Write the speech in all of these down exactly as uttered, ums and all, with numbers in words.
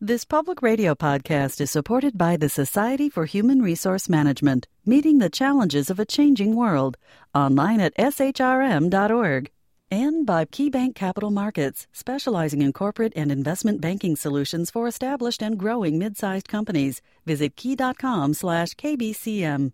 This public radio podcast is supported by the Society for Human Resource Management, meeting the challenges of a changing world, online at s h r m dot org. And by KeyBank Capital Markets, specializing in corporate and investment banking solutions for established and growing mid-sized companies. Visit key.com slash kbcm.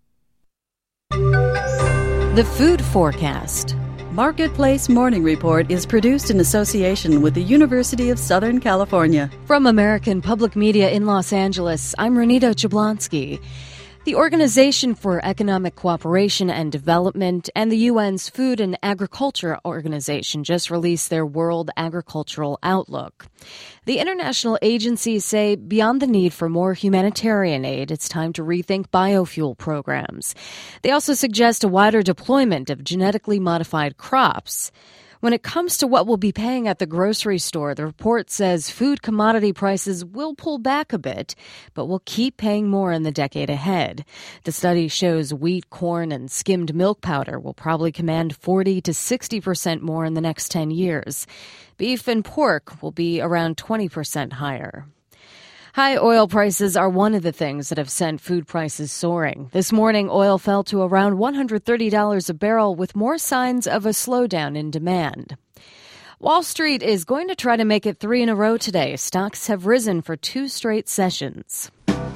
The Food Forecast. Marketplace Morning Report is produced in association with the University of Southern California. From American Public Media in Los Angeles, I'm Renita Jablonski. The Organization for Economic Cooperation and Development and the U N's Food and Agriculture Organization just released their World Agricultural Outlook. The international agencies say beyond the need for more humanitarian aid, it's time to rethink biofuel programs. They also suggest a wider deployment of genetically modified crops. When it comes to what we'll be paying at the grocery store, the report says food commodity prices will pull back a bit, but we'll keep paying more in the decade ahead. The study shows wheat, corn, and skimmed milk powder will probably command forty to sixty percent more in the next ten years. Beef and pork will be around twenty percent higher. High oil prices are one of the things that have sent food prices soaring. This morning, oil fell to around one hundred thirty dollars a barrel with more signs of a slowdown in demand. Wall Street is going to try to make it three in a row today. Stocks have risen for two straight sessions.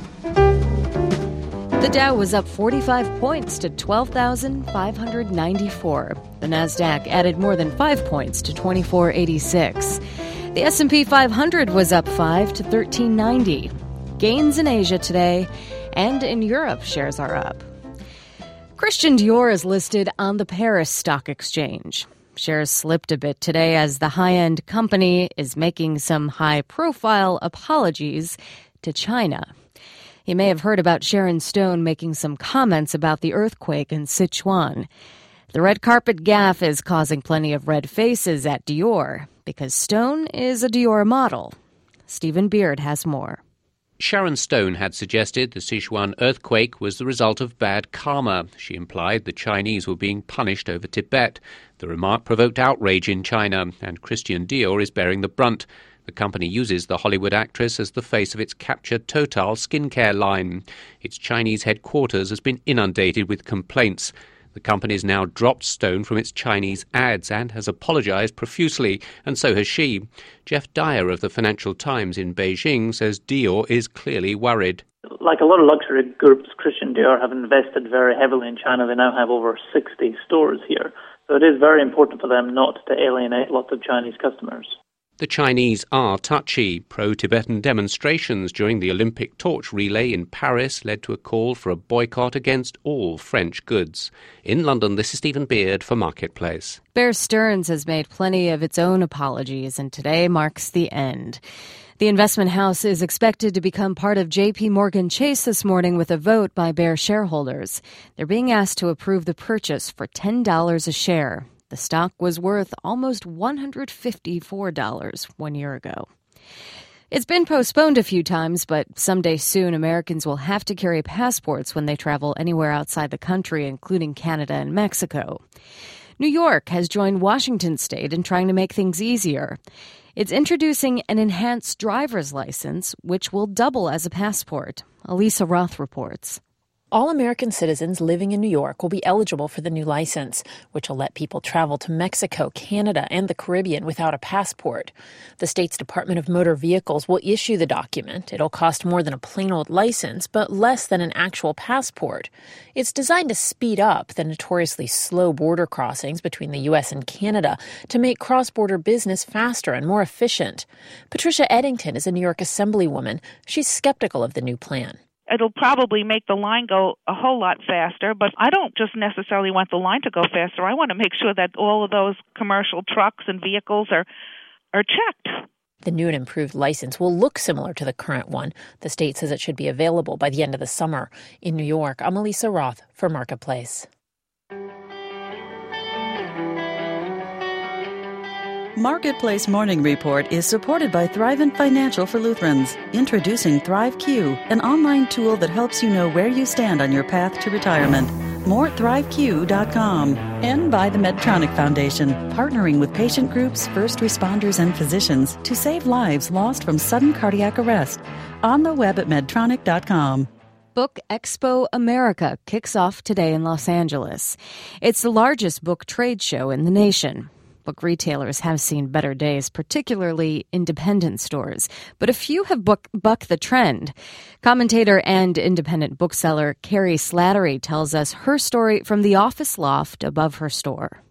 The Dow was up forty-five points to twelve thousand five hundred ninety-four. The Nasdaq added more than five points to twenty-four eighty-six. The S and P five hundred was up five to thirteen ninety. Gains in Asia today, and in Europe, shares are up. Christian Dior is listed on the Paris Stock Exchange. Shares slipped a bit today as the high-end company is making some high-profile apologies to China. You may have heard about Sharon Stone making some comments about the earthquake in Sichuan. The red carpet gaffe is causing plenty of red faces at Dior, because Stone is a Dior model. Stephen Beard has more. Sharon Stone had suggested the Sichuan earthquake was the result of bad karma. She implied the Chinese were being punished over Tibet. The remark provoked outrage in China, and Christian Dior is bearing the brunt. The company uses the Hollywood actress as the face of its captured Total skincare line. Its Chinese headquarters has been inundated with complaints. The company has now dropped Stone from its Chinese ads and has apologized profusely, and so has she. Jeff Dyer of the Financial Times in Beijing says Dior is clearly worried. Like a lot of luxury groups, Christian Dior have invested very heavily in China. They now have over sixty stores here. So it is very important for them not to alienate lots of Chinese customers. The Chinese are touchy. Pro-Tibetan demonstrations during the Olympic torch relay in Paris led to a call for a boycott against all French goods. In London, this is Stephen Beard for Marketplace. Bear Stearns has made plenty of its own apologies, and today marks the end. The investment house is expected to become part of J P Morgan Chase this morning with a vote by Bear shareholders. They're being asked to approve the purchase for ten dollars a share. The stock was worth almost one hundred fifty-four dollars one year ago. It's been postponed a few times, but someday soon Americans will have to carry passports when they travel anywhere outside the country, including Canada and Mexico. New York has joined Washington state in trying to make things easier. It's introducing an enhanced driver's license, which will double as a passport. Elisa Roth reports. All American citizens living in New York will be eligible for the new license, which will let people travel to Mexico, Canada, and the Caribbean without a passport. The state's Department of Motor Vehicles will issue the document. It'll cost more than a plain old license, but less than an actual passport. It's designed to speed up the notoriously slow border crossings between the U S and Canada to make cross-border business faster and more efficient. Patricia Eddington is a New York Assemblywoman. She's skeptical of the new plan. It'll probably make the line go a whole lot faster, but I don't just necessarily want the line to go faster. I want to make sure that all of those commercial trucks and vehicles are are checked. The new and improved license will look similar to the current one. The state says it should be available by the end of the summer. In New York, I'm Elisa Roth for Marketplace. Marketplace Morning Report is supported by Thrivent Financial for Lutherans, introducing ThriveQ, an online tool that helps you know where you stand on your path to retirement. mort thrive q dot com, and by the Medtronic Foundation, partnering with patient groups, first responders, and physicians to save lives lost from sudden cardiac arrest. On the web at medtronic dot com. Book Expo America kicks off today in Los Angeles. It's the largest book trade show in the nation. Book retailers have seen better days, particularly independent stores, but a few have book, bucked the trend. Commentator and independent bookseller Carrie Slattery tells us her story from the office loft above her store.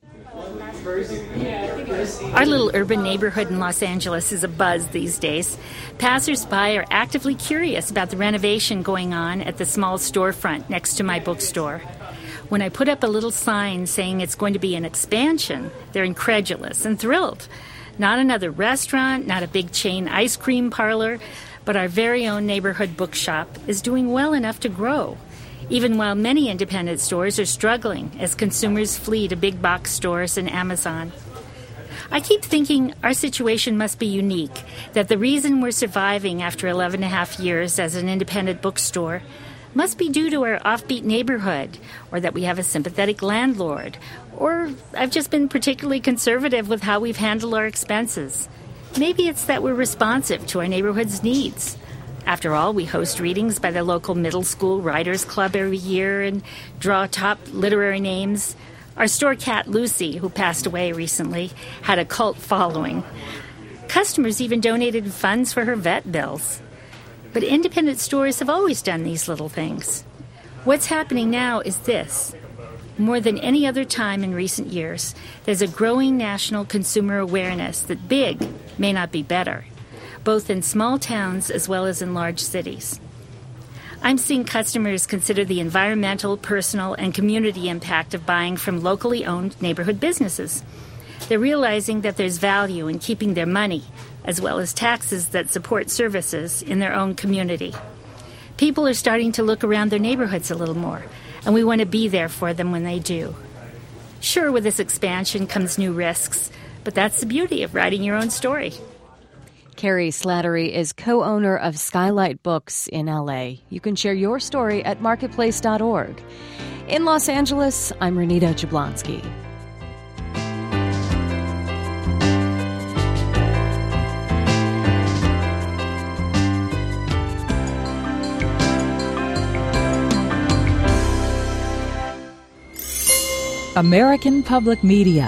Our little urban neighborhood in Los Angeles is abuzz these days. Passers-by are actively curious about the renovation going on at the small storefront next to my bookstore. When I put up a little sign saying it's going to be an expansion, they're incredulous and thrilled. Not another restaurant, not a big chain ice cream parlor, but our very own neighborhood bookshop is doing well enough to grow, even while many independent stores are struggling as consumers flee to big box stores and Amazon. I keep thinking our situation must be unique, that the reason we're surviving after eleven and a half years as an independent bookstore must be due to our offbeat neighborhood, or that we have a sympathetic landlord, or I've just been particularly conservative with how we've handled our expenses. Maybe it's that we're responsive to our neighborhood's needs. After all, we host readings by the local middle school writers club every year and draw top literary names. Our store cat, Lucy, who passed away recently, had a cult following. Customers even donated funds for her vet bills. But independent stores have always done these little things. What's happening now is this. More than any other time in recent years, there's a growing national consumer awareness that big may not be better, both in small towns as well as in large cities. I'm seeing customers consider the environmental, personal, and community impact of buying from locally owned neighborhood businesses. They're realizing that there's value in keeping their money, as well as taxes that support services in their own community. People are starting to look around their neighborhoods a little more, and we want to be there for them when they do. Sure, with this expansion comes new risks, but that's the beauty of writing your own story. Carrie Slattery is co-owner of Skylight Books in L A. You can share your story at marketplace dot org. In Los Angeles, I'm Renita Jablonski. American Public Media.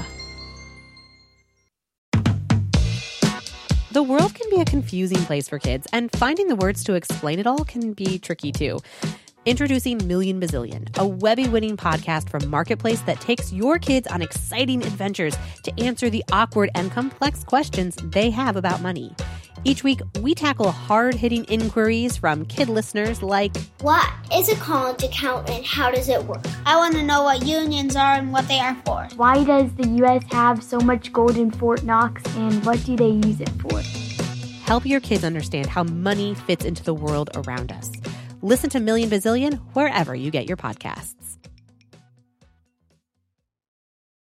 The world can be a confusing place for kids, and finding the words to explain it all can be tricky too. Introducing Million Bazillion, a Webby-winning podcast from Marketplace that takes your kids on exciting adventures to answer the awkward and complex questions they have about money. Each week, we tackle hard-hitting inquiries from kid listeners like, what is a college account and how does it work? I want to know what unions are and what they are for. Why does the U S have so much gold in Fort Knox and what do they use it for? Help your kids understand how money fits into the world around us. Listen to Million Bazillion wherever you get your podcasts.